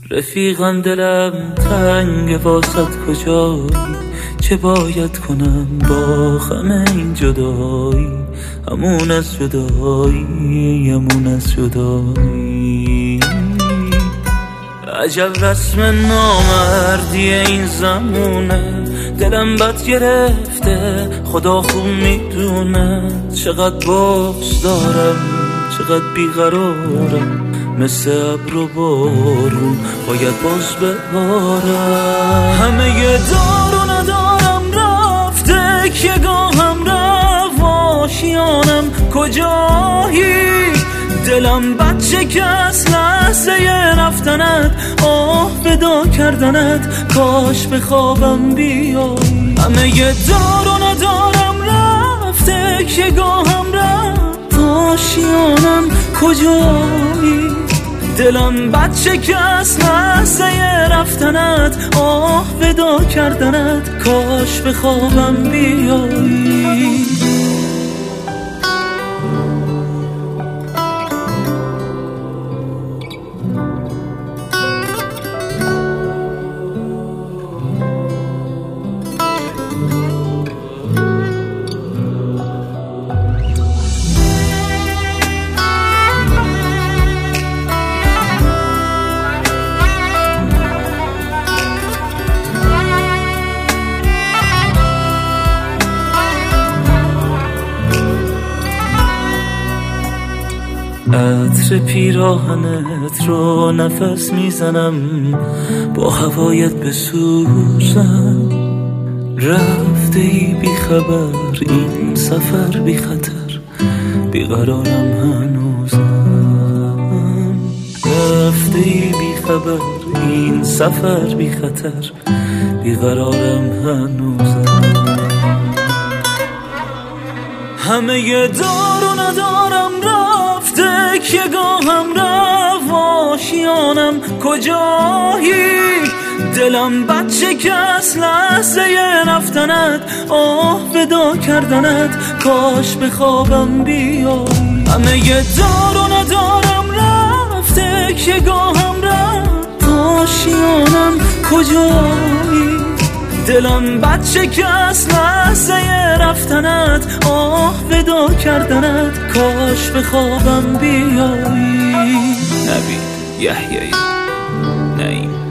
رفیقم دلم تنگ واسط کجایی، چه باید کنم با غم این جدایی، همون از جدایی، همون از جدایی. عجب رسم نامردی این زمونه، دلم بد گرفته خدا خوب میدونه، چقدر بغض دارم چقدر بیقرارم، مثل ابر و بارون باید باز ببارم. همه ی دار و ندارم رفته که گاهم رفت آشیانم کجایی، دلم بچه که از لحظه رفتنت آه فدا کردنت، کاش به خوابم بیایی. همه ی دار و ندارم رفته که گاهم رفت آشیانم کجایی، دلم بچه که از لحظه رفتنت آه فدا کردنت، کاش به خوابم بیایی. عطر پیراهنت رو نفس میزنم، با هوایت بسوزم، رفته ای بی خبر این سفر بی خطر، بیقرارم هنوزم. رفته ای بی خبر این سفر بی خطر، بیقرارم هنوزم. همه ی دار و ندارم رفته که گاهم رفت آشیانم کجایی، دلم بچه که از لحظه رفتنت آه فدا کردنت، کاش به خوابم بیایی. همه ی دار و ندارم رفته که گاهم رفت آشیانم کجایی، دلم بچه که از لحظه رفتنت آه فدا کردنت، کاش به خوابم بیایی. نوید یحیی نعیم.